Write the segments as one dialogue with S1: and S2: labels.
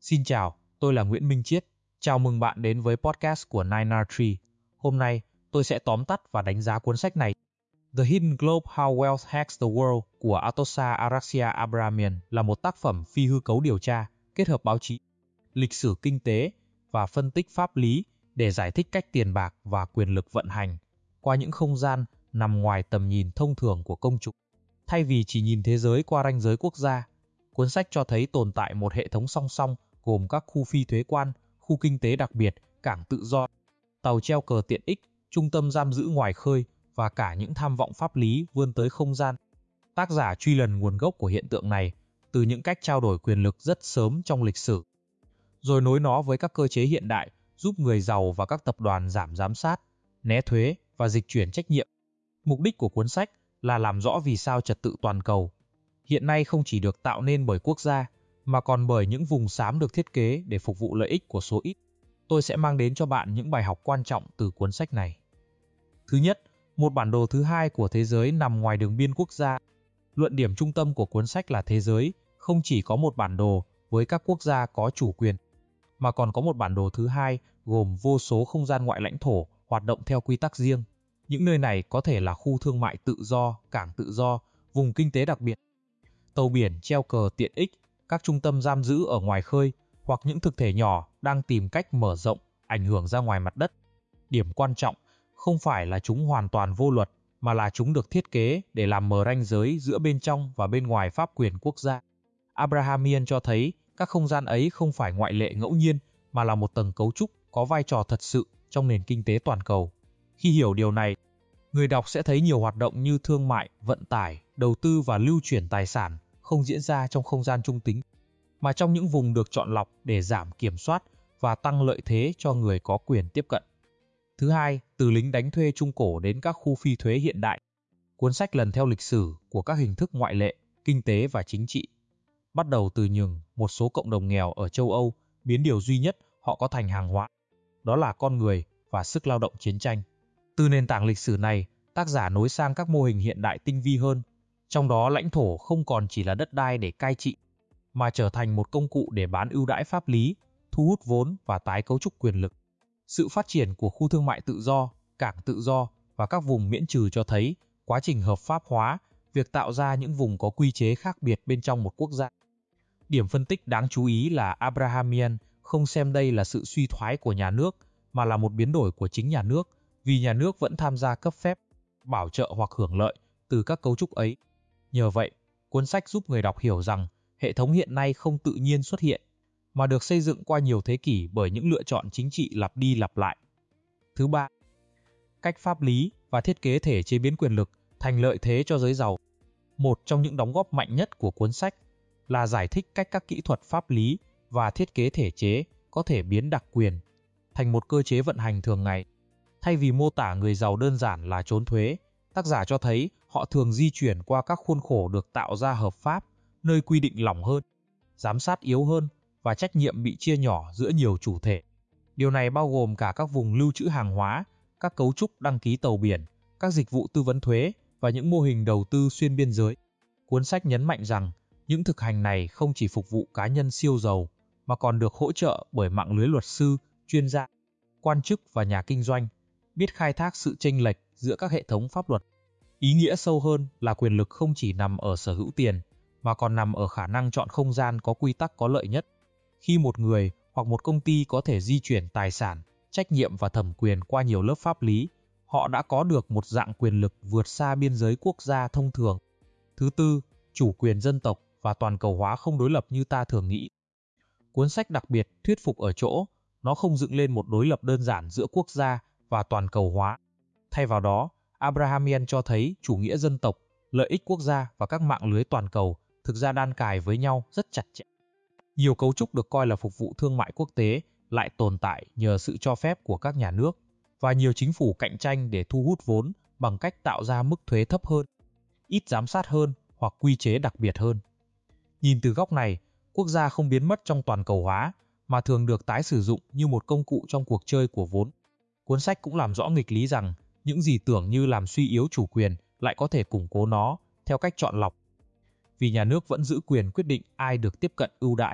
S1: Xin chào, tôi là Nguyễn Minh Chiết. Chào mừng bạn đến với podcast của 9R3. Hôm nay, tôi sẽ tóm tắt và đánh giá cuốn sách này. The Hidden Globe: How Wealth Hacks the World của Atossa Araxia Abrahamian là một tác phẩm phi hư cấu điều tra, kết hợp báo chí, lịch sử kinh tế và phân tích pháp lý để giải thích cách tiền bạc và quyền lực vận hành qua những không gian nằm ngoài tầm nhìn thông thường của công chúng. Thay vì chỉ nhìn thế giới qua ranh giới quốc gia, cuốn sách cho thấy tồn tại một hệ thống song song gồm các khu phi thuế quan, khu kinh tế đặc biệt, cảng tự do, tàu treo cờ tiện ích, trung tâm giam giữ ngoài khơi và cả những tham vọng pháp lý vươn tới không gian. Tác giả truy lần nguồn gốc của hiện tượng này từ những cách trao đổi quyền lực rất sớm trong lịch sử, rồi nối nó với các cơ chế hiện đại giúp người giàu và các tập đoàn giảm giám sát, né thuế và dịch chuyển trách nhiệm. Mục đích của cuốn sách là làm rõ vì sao trật tự toàn cầu hiện nay không chỉ được tạo nên bởi quốc gia, mà còn bởi những vùng xám được thiết kế để phục vụ lợi ích của số ít. Tôi sẽ mang đến cho bạn những bài học quan trọng từ cuốn sách này. Thứ nhất, một bản đồ thứ hai của thế giới nằm ngoài đường biên quốc gia. Luận điểm trung tâm của cuốn sách là thế giới không chỉ có một bản đồ với các quốc gia có chủ quyền, mà còn có một bản đồ thứ hai gồm vô số không gian ngoại lãnh thổ hoạt động theo quy tắc riêng. Những nơi này có thể là khu thương mại tự do, cảng tự do, vùng kinh tế đặc biệt, tàu biển treo cờ tiện ích, các trung tâm giam giữ ở ngoài khơi hoặc những thực thể nhỏ đang tìm cách mở rộng, ảnh hưởng ra ngoài mặt đất. Điểm quan trọng không phải là chúng hoàn toàn vô luật, mà là chúng được thiết kế để làm mờ ranh giới giữa bên trong và bên ngoài pháp quyền quốc gia. Abrahamian cho thấy các không gian ấy không phải ngoại lệ ngẫu nhiên, mà là một tầng cấu trúc có vai trò thật sự trong nền kinh tế toàn cầu. Khi hiểu điều này, người đọc sẽ thấy nhiều hoạt động như thương mại, vận tải, đầu tư và lưu chuyển tài sản không diễn ra trong không gian trung tính, mà trong những vùng được chọn lọc để giảm kiểm soát và tăng lợi thế cho người có quyền tiếp cận. Thứ hai, từ lính đánh thuê trung cổ đến các khu phi thuế hiện đại. Cuốn sách lần theo lịch sử của các hình thức ngoại lệ, kinh tế và chính trị. Bắt đầu từ nhường một số cộng đồng nghèo ở châu Âu biến điều duy nhất họ có thành hàng hóa, đó là con người và sức lao động chiến tranh. Từ nền tảng lịch sử này, tác giả nối sang các mô hình hiện đại tinh vi hơn, trong đó lãnh thổ không còn chỉ là đất đai để cai trị, mà trở thành một công cụ để bán ưu đãi pháp lý, thu hút vốn và tái cấu trúc quyền lực. Sự phát triển của khu thương mại tự do, cảng tự do và các vùng miễn trừ cho thấy quá trình hợp pháp hóa, việc tạo ra những vùng có quy chế khác biệt bên trong một quốc gia. Điểm phân tích đáng chú ý là Abrahamian không xem đây là sự suy thoái của nhà nước, mà là một biến đổi của chính nhà nước, vì nhà nước vẫn tham gia cấp phép, bảo trợ hoặc hưởng lợi từ các cấu trúc ấy. Nhờ vậy, cuốn sách giúp người đọc hiểu rằng hệ thống hiện nay không tự nhiên xuất hiện, mà được xây dựng qua nhiều thế kỷ bởi những lựa chọn chính trị lặp đi lặp lại. Thứ ba, cách pháp lý và thiết kế thể chế biến quyền lực thành lợi thế cho giới giàu. Một trong những đóng góp mạnh nhất của cuốn sách là giải thích cách các kỹ thuật pháp lý và thiết kế thể chế có thể biến đặc quyền thành một cơ chế vận hành thường ngày. Thay vì mô tả người giàu đơn giản là trốn thuế, tác giả cho thấy họ thường di chuyển qua các khuôn khổ được tạo ra hợp pháp, nơi quy định lỏng hơn, giám sát yếu hơn và trách nhiệm bị chia nhỏ giữa nhiều chủ thể. Điều này bao gồm cả các vùng lưu trữ hàng hóa, các cấu trúc đăng ký tàu biển, các dịch vụ tư vấn thuế và những mô hình đầu tư xuyên biên giới. Cuốn sách nhấn mạnh rằng những thực hành này không chỉ phục vụ cá nhân siêu giàu, mà còn được hỗ trợ bởi mạng lưới luật sư, chuyên gia, quan chức và nhà kinh doanh, biết khai thác sự chênh lệch giữa các hệ thống pháp luật. Ý nghĩa sâu hơn là quyền lực không chỉ nằm ở sở hữu tiền, mà còn nằm ở khả năng chọn không gian có quy tắc có lợi nhất. Khi một người hoặc một công ty có thể di chuyển tài sản, trách nhiệm và thẩm quyền qua nhiều lớp pháp lý, họ đã có được một dạng quyền lực vượt xa biên giới quốc gia thông thường. Thứ tư, chủ quyền dân tộc và toàn cầu hóa không đối lập như ta thường nghĩ. Cuốn sách đặc biệt thuyết phục ở chỗ, nó không dựng lên một đối lập đơn giản giữa quốc gia và toàn cầu hóa. Thay vào đó, Abrahamian cho thấy chủ nghĩa dân tộc, lợi ích quốc gia và các mạng lưới toàn cầu thực ra đan cài với nhau rất chặt chẽ. Nhiều cấu trúc được coi là phục vụ thương mại quốc tế lại tồn tại nhờ sự cho phép của các nhà nước, và nhiều chính phủ cạnh tranh để thu hút vốn bằng cách tạo ra mức thuế thấp hơn, ít giám sát hơn hoặc quy chế đặc biệt hơn. Nhìn từ góc này, quốc gia không biến mất trong toàn cầu hóa, mà thường được tái sử dụng như một công cụ trong cuộc chơi của vốn. Cuốn sách cũng làm rõ nghịch lý rằng những gì tưởng như làm suy yếu chủ quyền lại có thể củng cố nó theo cách chọn lọc. Vì nhà nước vẫn giữ quyền quyết định ai được tiếp cận ưu đãi,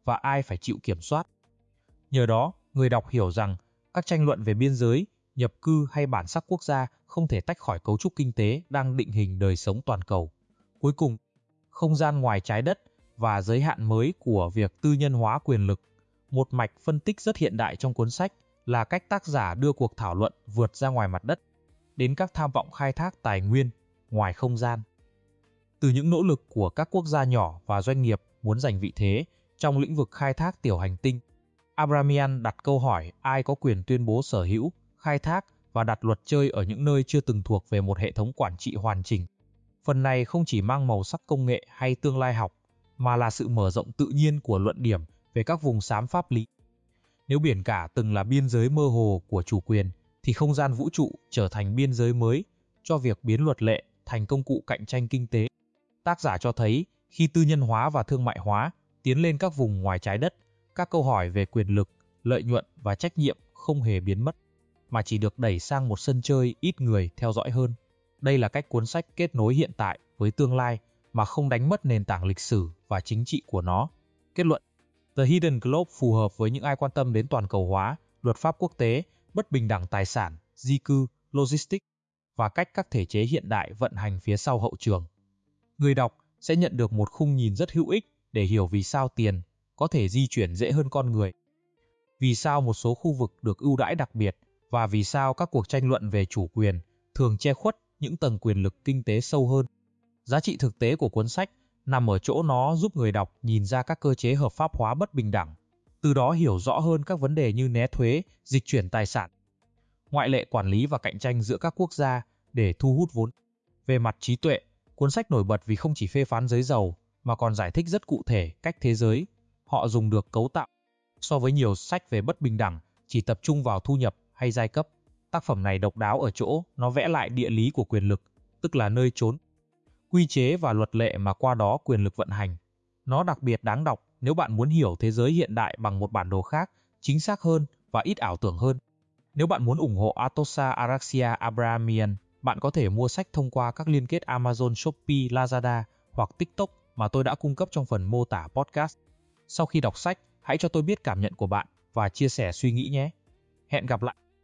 S1: và ai phải chịu kiểm soát. Nhờ đó, người đọc hiểu rằng các tranh luận về biên giới, nhập cư hay bản sắc quốc gia không thể tách khỏi cấu trúc kinh tế đang định hình đời sống toàn cầu. Cuối cùng, không gian ngoài trái đất và giới hạn mới của việc tư nhân hóa quyền lực, một mạch phân tích rất hiện đại trong cuốn sách là cách tác giả đưa cuộc thảo luận vượt ra ngoài mặt đất, đến các tham vọng khai thác tài nguyên ngoài không gian. Từ những nỗ lực của các quốc gia nhỏ và doanh nghiệp muốn giành vị thế trong lĩnh vực khai thác tiểu hành tinh, Abramian đặt câu hỏi ai có quyền tuyên bố sở hữu, khai thác và đặt luật chơi ở những nơi chưa từng thuộc về một hệ thống quản trị hoàn chỉnh. Phần này không chỉ mang màu sắc công nghệ hay tương lai học, mà là sự mở rộng tự nhiên của luận điểm về các vùng xám pháp lý. Nếu biển cả từng là biên giới mơ hồ của chủ quyền, thì không gian vũ trụ trở thành biên giới mới cho việc biến luật lệ thành công cụ cạnh tranh kinh tế. Tác giả cho thấy khi tư nhân hóa và thương mại hóa tiến lên các vùng ngoài trái đất, các câu hỏi về quyền lực, lợi nhuận và trách nhiệm không hề biến mất, mà chỉ được đẩy sang một sân chơi ít người theo dõi hơn. Đây là cách cuốn sách kết nối hiện tại với tương lai mà không đánh mất nền tảng lịch sử và chính trị của nó. Kết luận: The Hidden Globe phù hợp với những ai quan tâm đến toàn cầu hóa, luật pháp quốc tế, bất bình đẳng tài sản, di cư, logistics và cách các thể chế hiện đại vận hành phía sau hậu trường. Người đọc sẽ nhận được một khung nhìn rất hữu ích để hiểu vì sao tiền có thể di chuyển dễ hơn con người, vì sao một số khu vực được ưu đãi đặc biệt và vì sao các cuộc tranh luận về chủ quyền thường che khuất những tầng quyền lực kinh tế sâu hơn. Giá trị thực tế của cuốn sách nằm ở chỗ nó giúp người đọc nhìn ra các cơ chế hợp pháp hóa bất bình đẳng, từ đó hiểu rõ hơn các vấn đề như né thuế, dịch chuyển tài sản, ngoại lệ quản lý và cạnh tranh giữa các quốc gia để thu hút vốn. Về mặt trí tuệ, cuốn sách nổi bật vì không chỉ phê phán giới giàu mà còn giải thích rất cụ thể cách thế giới họ dùng được cấu tạo. So với nhiều sách về bất bình đẳng chỉ tập trung vào thu nhập hay giai cấp, tác phẩm này độc đáo ở chỗ nó vẽ lại địa lý của quyền lực, tức là nơi chốn, quy chế và luật lệ mà qua đó quyền lực vận hành. Nó đặc biệt đáng đọc nếu bạn muốn hiểu thế giới hiện đại bằng một bản đồ khác, chính xác hơn và ít ảo tưởng hơn. Nếu bạn muốn ủng hộ Atossa Araxia Abramian, bạn có thể mua sách thông qua các liên kết Amazon, Shopee, Lazada hoặc TikTok mà tôi đã cung cấp trong phần mô tả podcast. Sau khi đọc sách, hãy cho tôi biết cảm nhận của bạn và chia sẻ suy nghĩ nhé. Hẹn gặp lại!